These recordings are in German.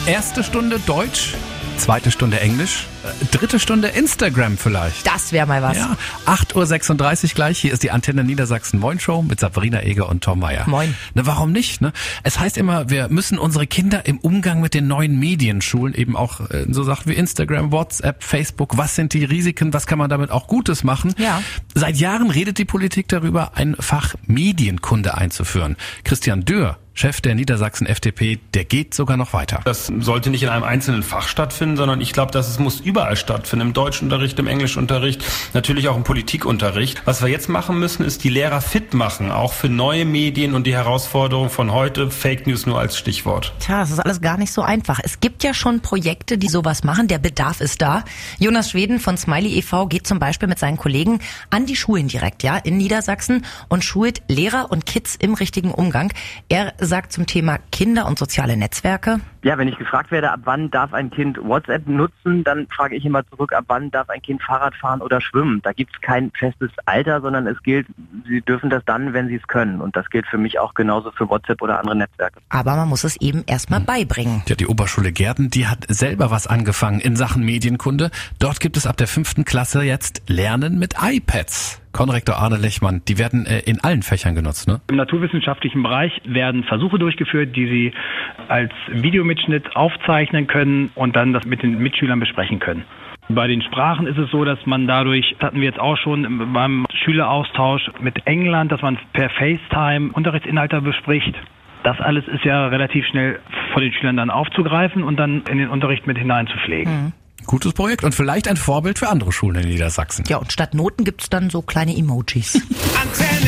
Erste Stunde Deutsch, zweite Stunde Englisch, dritte Stunde Instagram vielleicht. Das wäre mal was. Ja, 8.36 Uhr gleich. Hier ist die Antenne Niedersachsen Moin Show mit Sabrina Eger und Tom Meyer. Moin. Ne, warum nicht? Ne? Es heißt immer, wir müssen unsere Kinder im Umgang mit den neuen Medien schulen, eben auch so Sachen wie Instagram, WhatsApp, Facebook. Was sind die Risiken? Was kann man damit auch Gutes machen? Ja. Seit Jahren redet die Politik darüber, ein Fach Medienkunde einzuführen. Christian Dürr, Chef der Niedersachsen FDP, der geht sogar noch weiter. Das sollte nicht in einem einzelnen Fach stattfinden, sondern ich glaube, dass es muss überall stattfinden. Im Deutschunterricht, im Englischunterricht, natürlich auch im Politikunterricht. Was wir jetzt machen müssen, ist die Lehrer fit machen, auch für neue Medien und die Herausforderung von heute. Fake News nur als Stichwort. Tja, das ist alles gar nicht so einfach. Es gibt ja schon Projekte, die sowas machen. Der Bedarf ist da. Jonas Schweden von Smiley e.V. geht zum Beispiel mit seinen Kollegen an die Schulen direkt, ja, in Niedersachsen und schult Lehrer und Kids im richtigen Umgang. Er sagt zum Thema Kinder und soziale Netzwerke: Ja, wenn ich gefragt werde, ab wann darf ein Kind WhatsApp nutzen, dann frage ich immer zurück, ab wann darf ein Kind Fahrrad fahren oder schwimmen. Da gibt es kein festes Alter, sondern es gilt, sie dürfen das dann, wenn sie es können. Und das gilt für mich auch genauso für WhatsApp oder andere Netzwerke. Aber man muss es eben erstmal beibringen. Ja, die Oberschule Gärten, die hat selber was angefangen in Sachen Medienkunde. Dort gibt es ab der 5. Klasse jetzt Lernen mit iPads. Konrektor Arne Lechmann, die werden in allen Fächern genutzt, ne? Im naturwissenschaftlichen Bereich werden Versuche durchgeführt, die Sie als Videomitschnitt aufzeichnen können und dann das mit den Mitschülern besprechen können. Bei den Sprachen ist es so, dass man dadurch, das hatten wir jetzt auch schon beim Schüleraustausch mit England, dass man per FaceTime Unterrichtsinhalte bespricht. Das alles ist ja relativ schnell von den Schülern dann aufzugreifen und dann in den Unterricht mit hineinzupflegen. Mhm. Gutes Projekt und vielleicht ein Vorbild für andere Schulen in Niedersachsen. Ja, und statt Noten gibt's dann so kleine Emojis. Antenne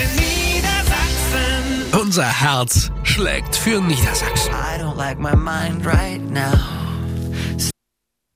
Niedersachsen. Unser Herz schlägt für Niedersachsen. I don't like my mind right now.